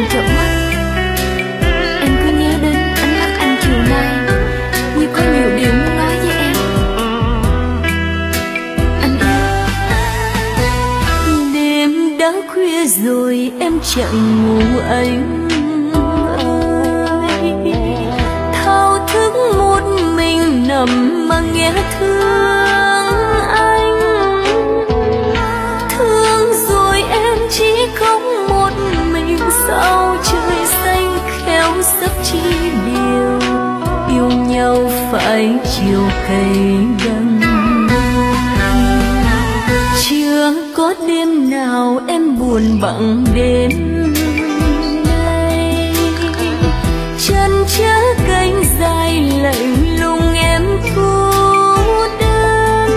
làm trợn mắt. Em cứ nhớ đến ánh mắt anh chiều nay, như có nhiều điều muốn nói với em. Anh yêu. Đêm đã khuya rồi em chẳng ngủ anh ơi, thao thức một mình nằm mà nghe thương anh. Thương rồi em chỉ khóc một mình sau trời xanh khéo sắp chi điều. Yêu nhau phải chiều cay đắng, chưa có đêm nào em buồn bằng đêm nay. Chân chớ cánh dài lạnh lùng em cô đơn.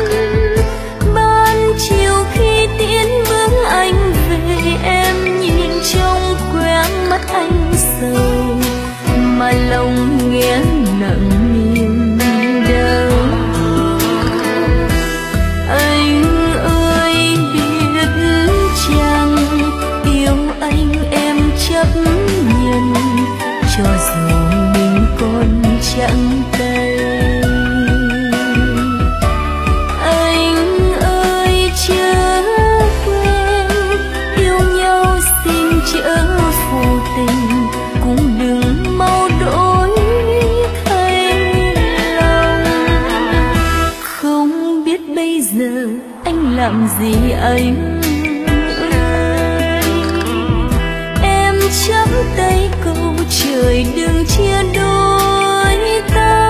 Ban chiều khi tiễn bước anh về, em nhìn trông quen mắt anh sầu, mà lòng nghe nặng niềm đau. Anh ơi biết chăng, yêu anh em chấp nhận, cho dù mình còn chẳng tay. Anh ơi chớ quên, yêu nhau xin chớ phù tình, cũng đừng mau đổi thay lòng. Không biết bây giờ anh làm gì anh ơi, em chắp tay cầu trời đừng chia đôi ta.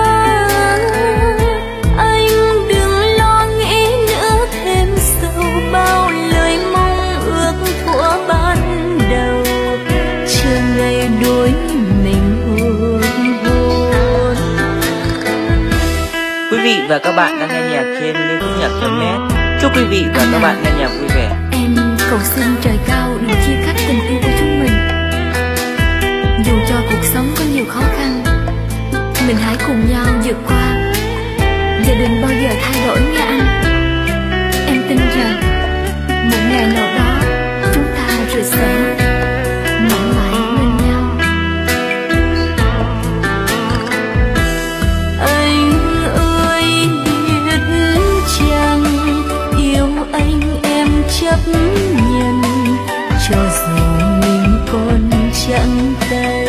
Anh đừng lo nghĩ nữa thêm sâu, bao lời mong ước thuở ban đầu, chờ ngày đôi mình hôn hôn. Quý vị và các bạn đang nghe nhạc trên linhphúnhạc.net. Chúc quý vị và các bạn nghe nhạc vui vẻ. Em cầu xin trời cao đừng chia cắt tình yêu của chúng mình. Dù cho cuộc sống có nhiều khó khăn, mình hãy cùng nhau vượt qua, và đừng bao giờ thay đổi nha anh. Em tin rằng một ngày nào đó chúng ta rồi sẽ mãi mãi bên nhau. Anh ơi biết chăng, yêu anh em chấp nhận, cho dù mình còn chẳng tay.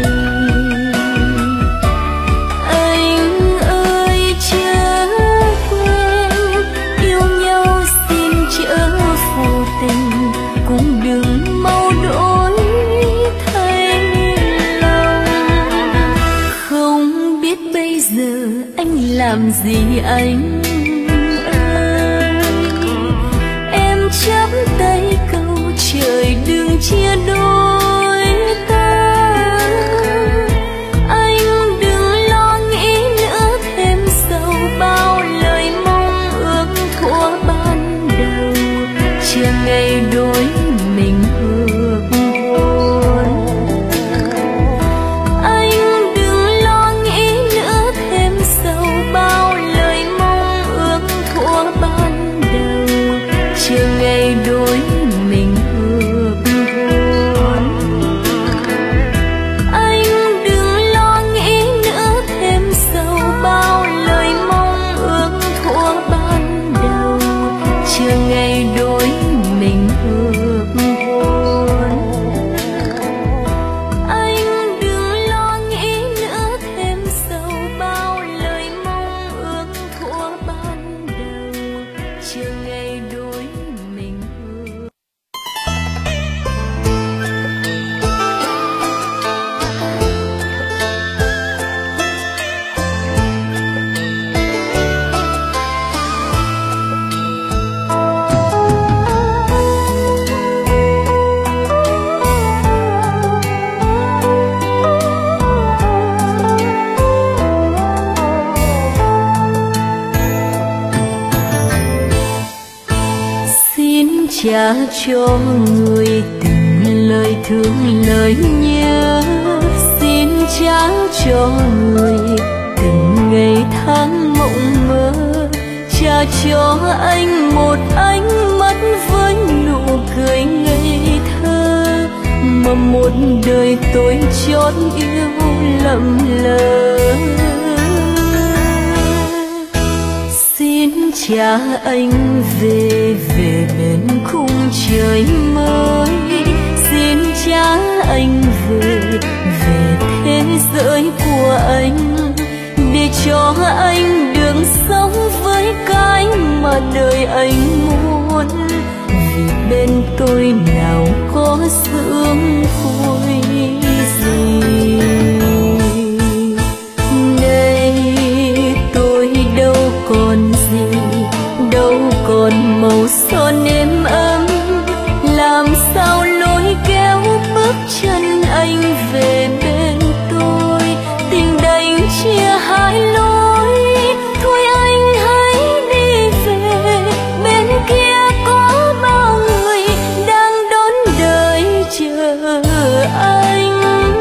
Anh ơi chớ quên, yêu nhau xin chớ phù tình, cũng đừng mau đổi thay lòng. Không biết bây giờ anh làm gì anh ơi, em chắp tay cầu trời đừng chia đôi ta. Anh đừng lo nghĩ nữa thêm sâu, bao lời mong ước thuở ban đầu, chờ ngày đôi mình ước hôn. Anh đừng lo nghĩ nữa thêm sâu, bao lời mong ước thuở ban đầu, chờ ngày đôi mình ước hôn. Anh đừng lo nghĩ nữa thêm sâu, bao lời mong ước thuở ban đầu, chờ ngày đôi mình ước hôn. Anh đừng lo nghĩ nữa thêm sâu, bao lời mong ước thuở ban đầu, chờ ngày đôi mình ước. Xin trả cho người từng lời thương lời nhớ, xin trả cho người từng ngày tháng mộng mơ, trả cho anh một ánh mắt với nụ cười ngây thơ. mà một đời tôi chót yêu lầm lỡ. Xin cha anh về bên khung trời mới, xin cha anh về thế giới của anh, để cho anh được sống với cái mà đời anh muốn. Vì bên tôi nào có sướng vui gì. Nay tôi đâu còn gì, đâu còn màu son êm ấm, làm sao lối kéo bước chân anh về bên tôi. Tình đành chia hai lối, thôi anh hãy đi về. Bên kia có bao người đang đón đợi chờ anh.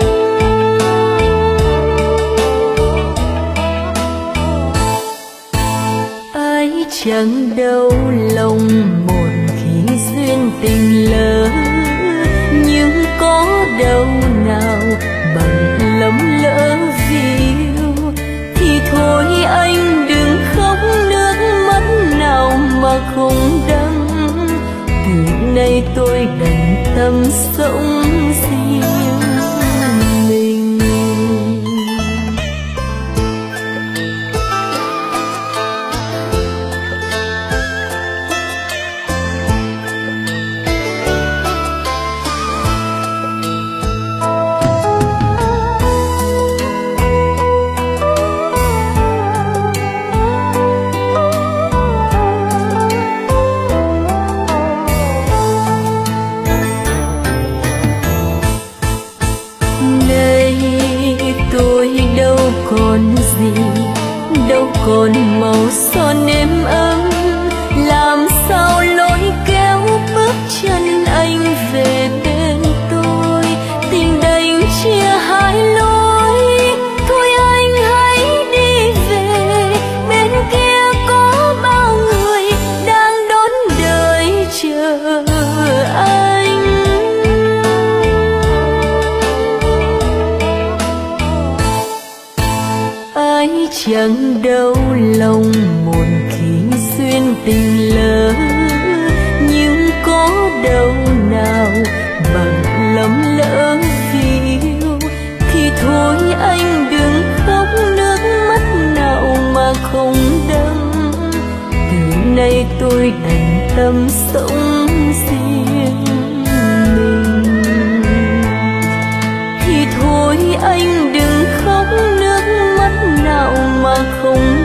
Ai chẳng đau lòng một khi duyên tình lỡ, nhưng có đâu nào bằng lầm lỡ vì yêu. Thì thôi anh đừng khóc nước mắt nào mà không đắng. Từ nay tôi đành tâm sống riêng mình. Còn gì, đâu còn màu son êm ấm, làm sao lối kéo bước chân anh về bên tôi. Tình đành chia hai lối, thôi anh hãy đi về. Bên kia có bao người đang đón đợi chờ anh. Ai chẳng đau lòng một khi duyên tình lỡ, nhưng có đâu nào bằng lầm lỡ vì yêu. Thì thôi anh đừng khóc nước mắt nào mà không đắng. Từ nay tôi đành tâm sống riêng mình. Thì thôi anh đừng khóc nước mắt nào mà không